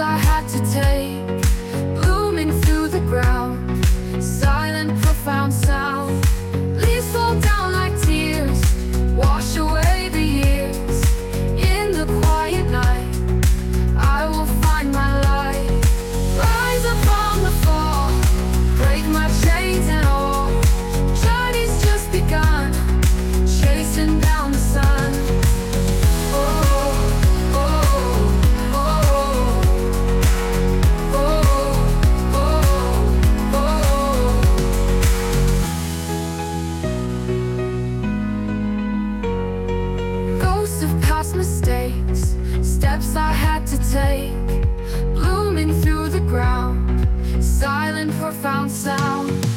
I had to take, blooming through the ground. Silent, profound sound. Leaves fall down like tears, wash away the years. In the quiet night, I will find my light. Rise upon the fall, break my chains and all. Journey's just begun, chasing down the sun. Mistakes, steps I had to take, blooming through the ground. Silent, profound sound.